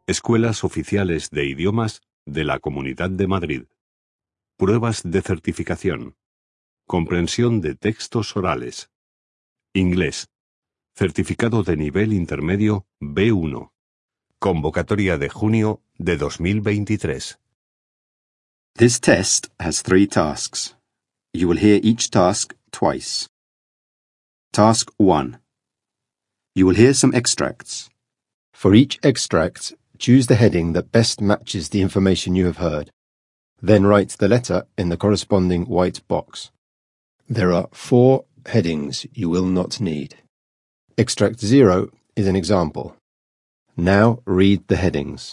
Escuelas Oficiales de Idiomas de la Comunidad de Madrid. Pruebas de certificación. Comprensión de textos orales. Inglés. Certificado de nivel intermedio B1. Convocatoria de junio de 2023. This test has 3 tasks. You will hear each task twice. Task 1. You will hear some extracts. For each extract, choose the heading that best matches the information you have heard. Then write the letter in the corresponding white box. There are 4 headings you will not need. Extract 0 is an example. Now read the headings.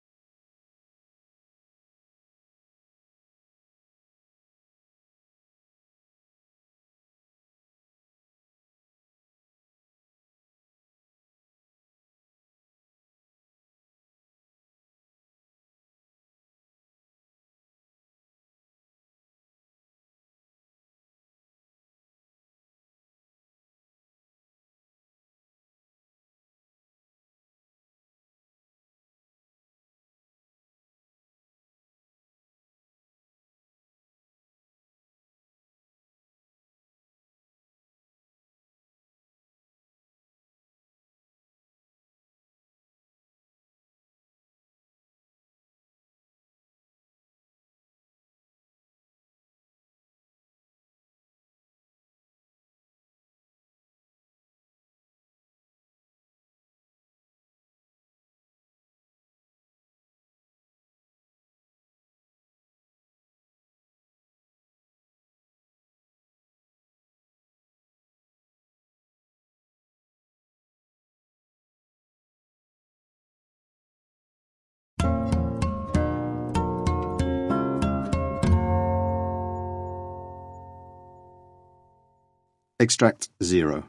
Extract 0.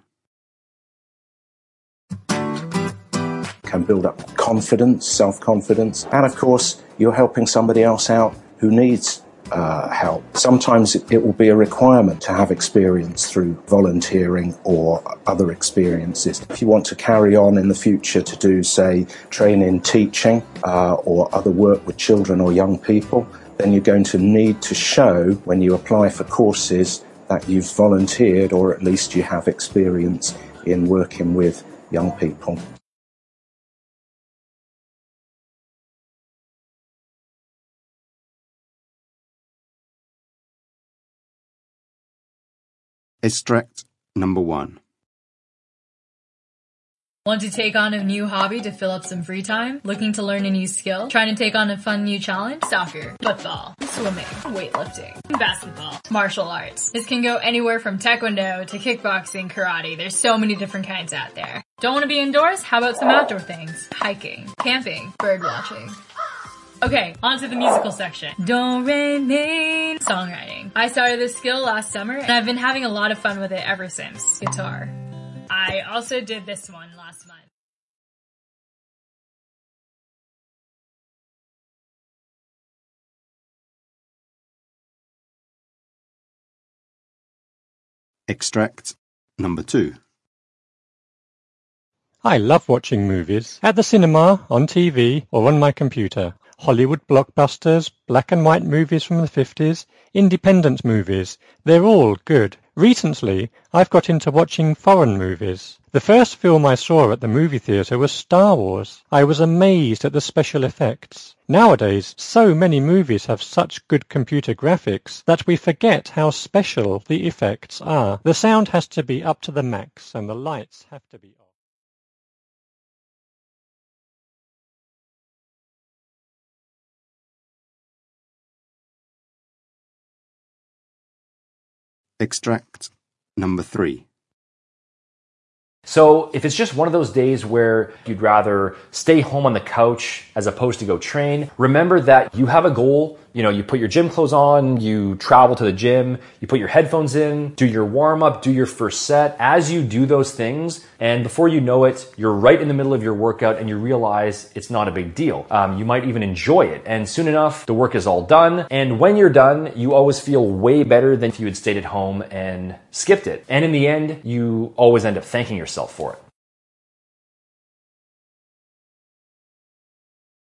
Can build up confidence, self-confidence, and of course you're helping somebody else out who needs help. Sometimes it will be a requirement to have experience through volunteering or other experiences. If you want to carry on in the future to do, say, training teaching or other work with children or young people, then you're going to need to show when you apply for courses that you've volunteered or at least you have experience in working with young people. Extract number 1. Want to take on a new hobby to fill up some free time? Looking to learn a new skill? Trying to take on a fun new challenge? Soccer, football, swimming, weightlifting, basketball, martial arts. This can go anywhere from taekwondo to kickboxing, karate. There's so many different kinds out there. Don't want to be indoors? How about some outdoor things? Hiking, camping, bird watching. Okay, on to the musical section. Do, re, mi, songwriting. I started this skill last summer and I've been having a lot of fun with it ever since. Guitar. I also did this one last month. Extract number 2. I love watching movies at the cinema, on TV, or on my computer. Hollywood blockbusters, black and white movies from the 50s, independent movies. They're all good. Recently, I've got into watching foreign movies. The first film I saw at the movie theatre was Star Wars. I was amazed at the special effects. Nowadays, so many movies have such good computer graphics that we forget how special the effects are. The sound has to be up to the max and the lights have to be off. Extract number 3. So if it's just one of those days where you'd rather stay home on the couch as opposed to go train, remember that you have a goal. You know, you put your gym clothes on, you travel to the gym, you put your headphones in, do your warm up, do your first set. As you do those things, and before you know it, you're right in the middle of your workout and you realize it's not a big deal. You might even enjoy it. And soon enough, the work is all done. And when you're done, you always feel way better than if you had stayed at home and skipped it. And in the end, you always end up thanking yourself for it.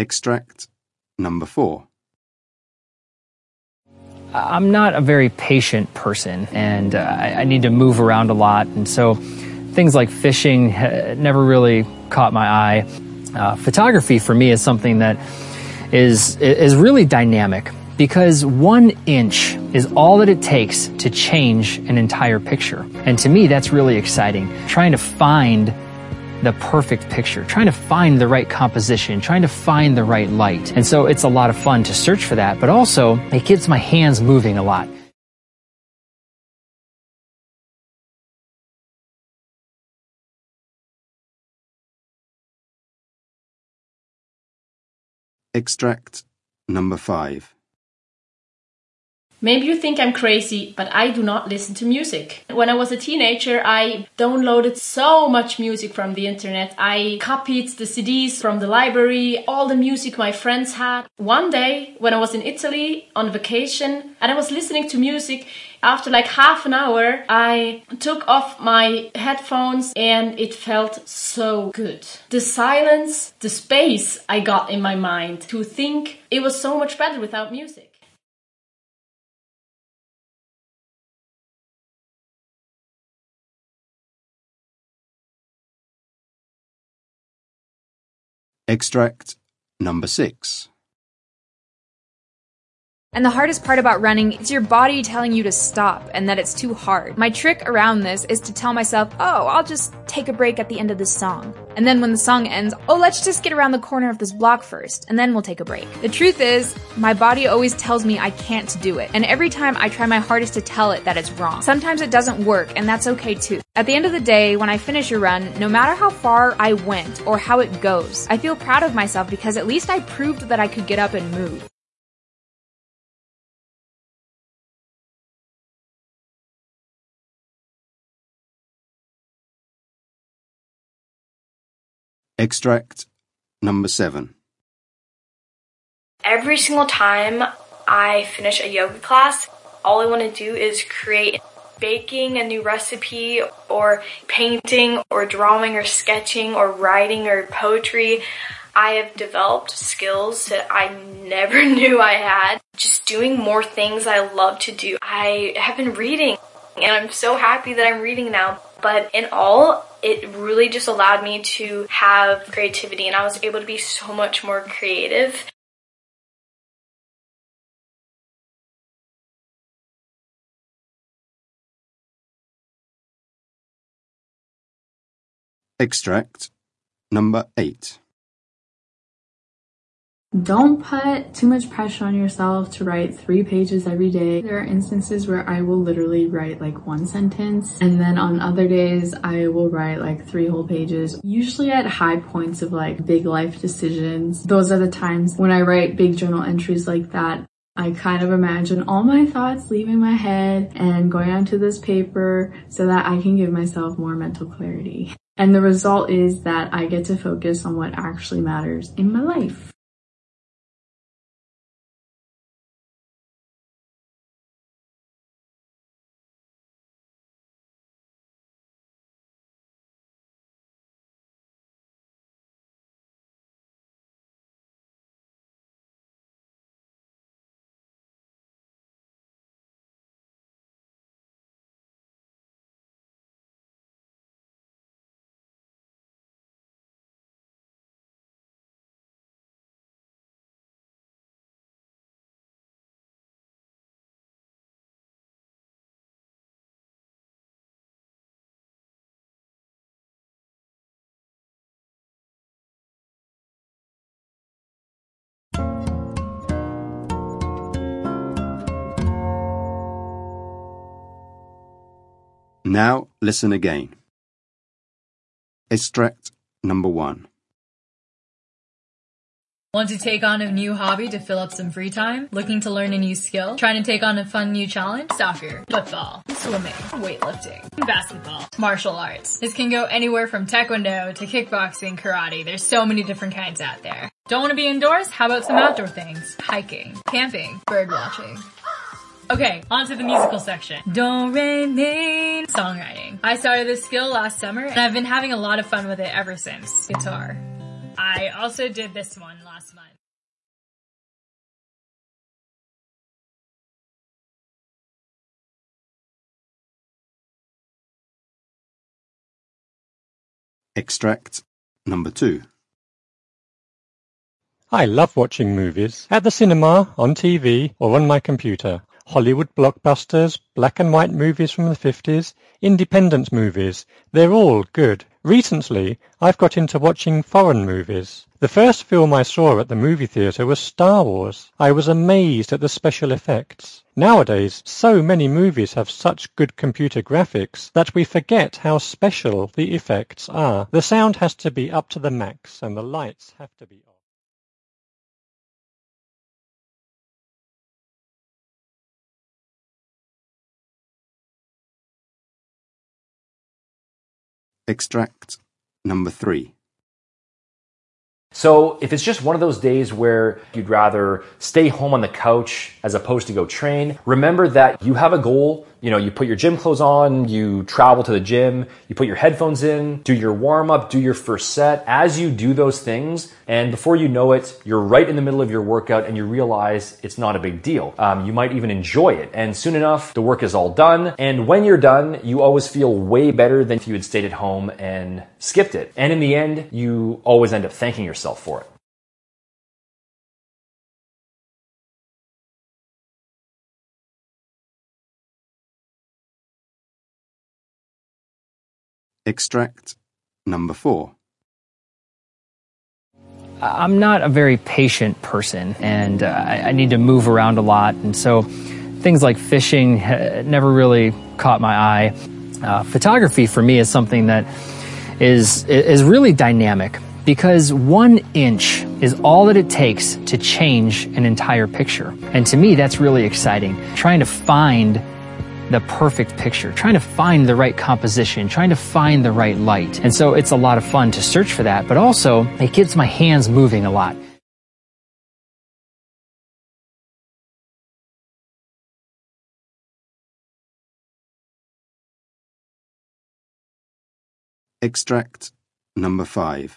Extract number 4. I'm not a very patient person, and I need to move around a lot, and so things like fishing never really caught my eye. Photography for me is something that is really dynamic, because 1 inch is all that it takes to change an entire picture. And to me, that's really exciting. Trying to find the perfect picture, trying to find the right composition, trying to find the right light. And so it's a lot of fun to search for that, but also it keeps my hands moving a lot. Extract number 5. Maybe you think I'm crazy, but I do not listen to music. When I was a teenager, I downloaded so much music from the internet. I copied the CDs from the library, all the music my friends had. One day, when I was in Italy on vacation, and I was listening to music, after like half an hour, I took off my headphones and it felt so good. The silence, the space I got in my mind to think, it was so much better without music. Extract number 6. And the hardest part about running is your body telling you to stop and that it's too hard. My trick around this is to tell myself, oh, I'll just take a break at the end of this song. And then when the song ends, oh, let's just get around the corner of this block first, and then we'll take a break. The truth is, my body always tells me I can't do it. And every time I try my hardest to tell it that it's wrong. Sometimes it doesn't work, and that's okay too. At the end of the day, when I finish a run, no matter how far I went or how it goes, I feel proud of myself because at least I proved that I could get up and move. Extract number 7. Every single time I finish a yoga class, all I want to do is create baking a new recipe or painting or drawing or sketching or writing or poetry. I have developed skills that I never knew I had. Just doing more things I love to do. I have been reading and I'm so happy that I'm reading now. But in all, it really just allowed me to have creativity and I was able to be so much more creative. Extract number 8. Don't put too much pressure on yourself to write 3 pages every day. There are instances where I will literally write like 1 sentence, and then on other days I will write like 3 whole pages. Usually at high points of like big life decisions. Those are the times when I write big journal entries like that. I kind of imagine all my thoughts leaving my head and going onto this paper so that I can give myself more mental clarity. And the result is that I get to focus on what actually matters in my life. Now listen again. Extract number 1. Want to take on a new hobby to fill up some free time? Looking to learn a new skill? Trying to take on a fun new challenge? Soccer, football, swimming, weightlifting, basketball, martial arts. This can go anywhere from taekwondo to kickboxing, karate. There's so many different kinds out there. Don't want to be indoors? How about some outdoor things? Hiking, camping, bird watching. Okay, on to the musical section. Do, re, mi, songwriting. I started this skill last summer and I've been having a lot of fun with it ever since. Guitar. I also did this one last month. Extract number 2. I love watching movies at the cinema, on TV, or on my computer. Hollywood blockbusters, black and white movies from the 50s, independent movies. They're all good. Recently, I've got into watching foreign movies. The first film I saw at the movie theatre was Star Wars. I was amazed at the special effects. Nowadays, so many movies have such good computer graphics that we forget how special the effects are. The sound has to be up to the max and the lights have to be off. Extract number 3. So if it's just one of those days where you'd rather stay home on the couch as opposed to go train, remember that you have a goal. You know, you put your gym clothes on, you travel to the gym, you put your headphones in, do your warm up, do your first set. As you do those things, and before you know it, you're right in the middle of your workout and you realize it's not a big deal. You might even enjoy it. And soon enough, the work is all done. And when you're done, you always feel way better than if you had stayed at home and skipped it. And in the end, you always end up thanking yourself for it. Extract number 4. I'm not a very patient person, and I need to move around a lot, and so things like fishing never really caught my eye. Photography for me is something that is really dynamic, because 1 inch is all that it takes to change an entire picture. And to me, that's really exciting. Trying to find the perfect picture, trying to find the right composition, trying to find the right light. And so it's a lot of fun to search for that, but also it keeps my hands moving a lot. Extract number 5.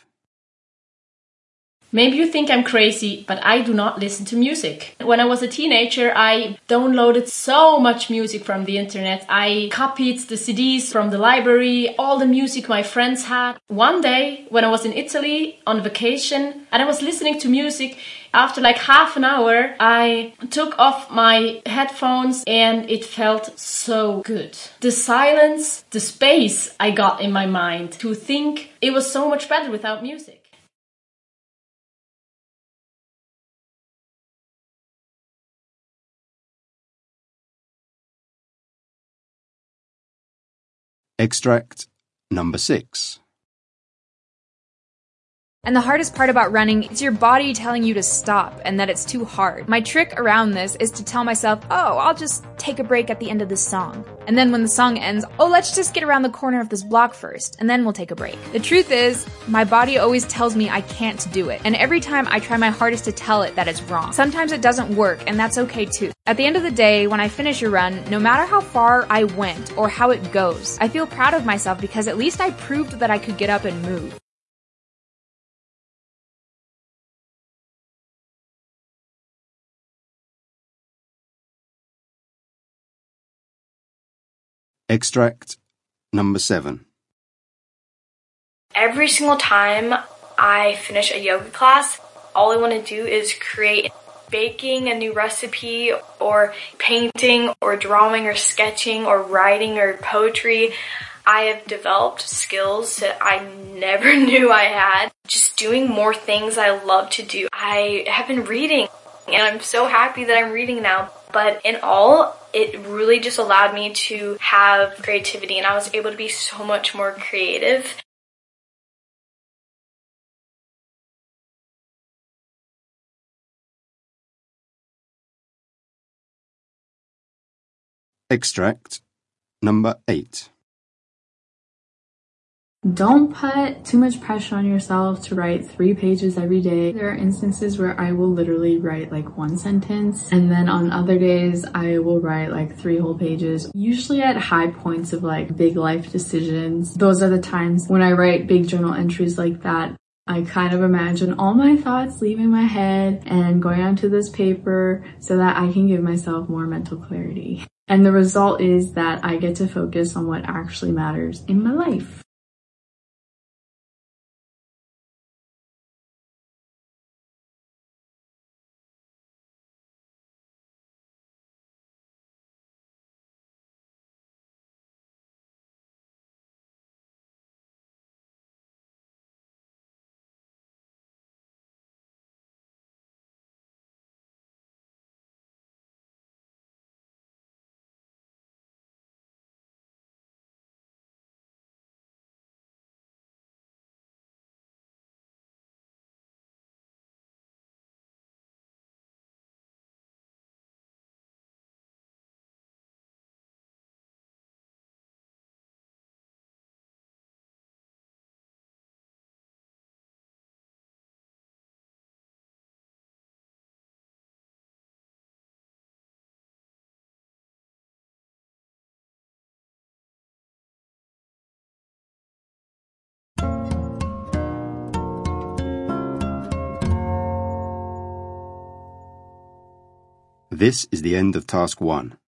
Maybe you think I'm crazy, but I do not listen to music. When I was a teenager, I downloaded so much music from the internet. I copied the CDs from the library, all the music my friends had. One day, when I was in Italy on vacation and I was listening to music, after like half an hour, I took off my headphones and it felt so good. The silence, the space I got in my mind to think, it was so much better without music. Extract number 6. And the hardest part about running is your body telling you to stop and that it's too hard. My trick around this is to tell myself, oh, I'll just take a break at the end of this song. And then when the song ends, oh, let's just get around the corner of this block first, and then we'll take a break. The truth is, my body always tells me I can't do it. And every time I try my hardest to tell it that it's wrong. Sometimes it doesn't work, and that's okay too. At the end of the day, when I finish a run, no matter how far I went or how it goes, I feel proud of myself because at least I proved that I could get up and move. Extract number 7. Every single time I finish a yoga class, all I want to do is create baking a new recipe or painting or drawing or sketching or writing or poetry. I have developed skills that I never knew I had. Just doing more things I love to do. I have been reading and I'm so happy that I'm reading now. But in all, it really just allowed me to have creativity and I was able to be so much more creative. Extract number 8. Don't put too much pressure on yourself to write 3 pages every day. There are instances where I will literally write like 1 sentence, and then on other days I will write like 3 whole pages. Usually at high points of like big life decisions. Those are the times when I write big journal entries like that. I kind of imagine all my thoughts leaving my head and going onto this paper so that I can give myself more mental clarity. And the result is that I get to focus on what actually matters in my life. This is the end of task 1.